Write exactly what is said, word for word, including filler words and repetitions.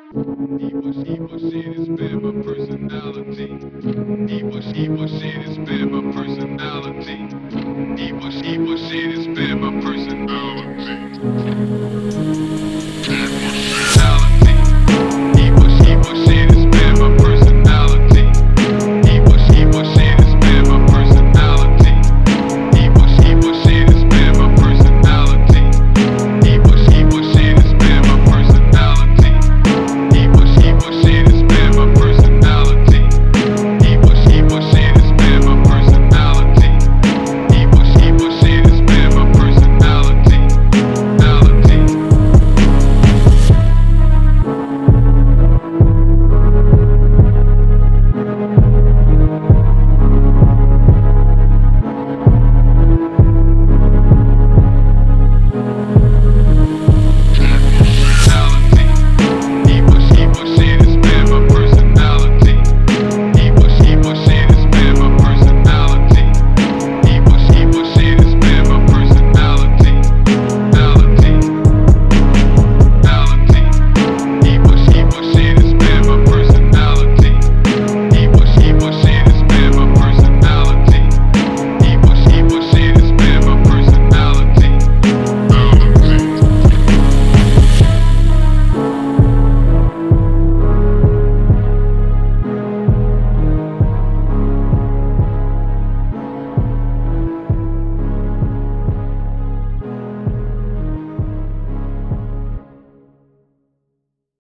Evil, evil shit has been my personality. Evil, evil shit has been my personality. Evil, evil shit has been my personality.